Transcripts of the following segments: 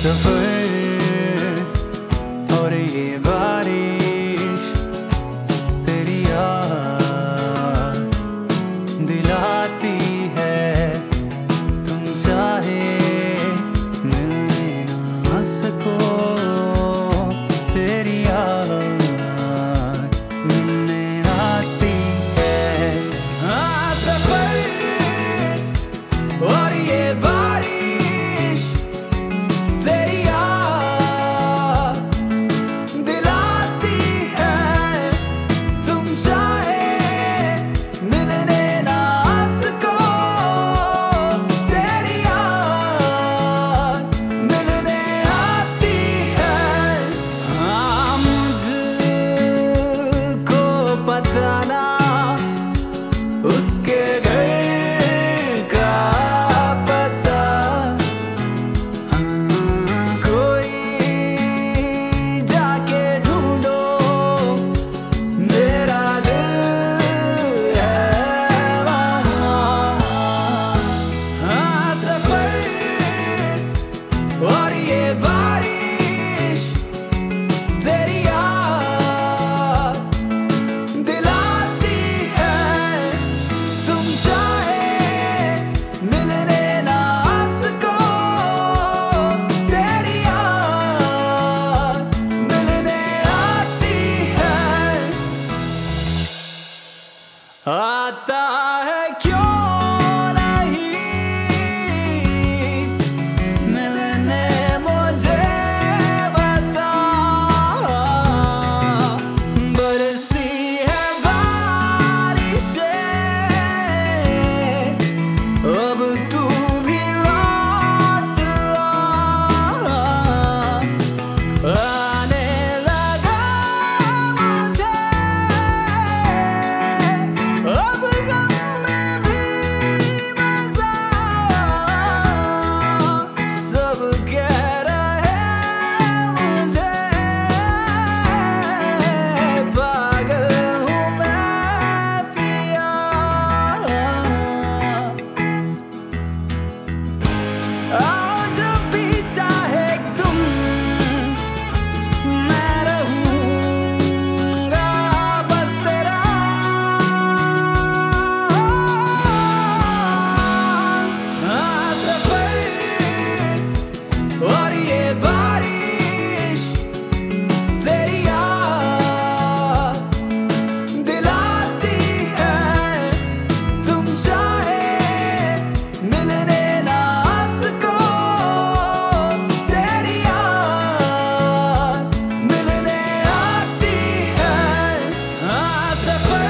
सफर और ये बारिश, तेरी याद दिलाती है। तुम चाहे मिलने ना सको, तेरी याद मिलने आती है। हाँ, सफर और ये बारिश, तेरी याद दिलाती है। तुम चाहे मिलने ना सको, तेरी याद मिलने आती है। हाँ, मुझको पता ना उसके घर का पता, कोई जाके ढूंढो, मेरा दिल है वहाँ। हाँ, सफर और ये बारिश, तेरी याद दिलाती है। तुम चाहे मिलने ना सको, तेरी याद मिलने आती है। आता है क्यों नहीं मिलने मुझे बता, बरसी है बारिशें, अब तू भी लौट आ। आने लगा मुझे अब गम में भी मजा, सब कह रहे मुझे पागल हूँ मैं पिया। आओ जब भी चाहे तुम, मैं रहूँगा बस तेरा। हाँ, सफर और ये बारिश, तेरी याद दिलाती है। तुम चाहे मिलने ना सको, तेरी याद मिलने आती है। हाँ, सफर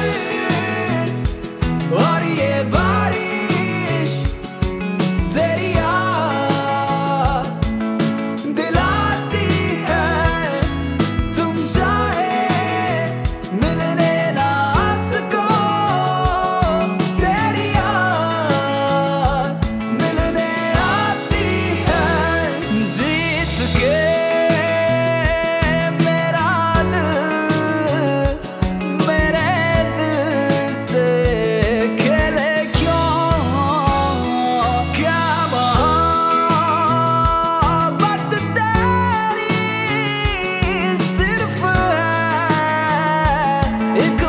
और ये बारिश, तेरी याद दिलाती है। तुम चाहे मिलने ना सको, तेरी याद मिलने आती है। जीत के मेरा दिल मेरे दिल से खेले क्यों, क्या मोहब्बत तेरी सिर्फ है एक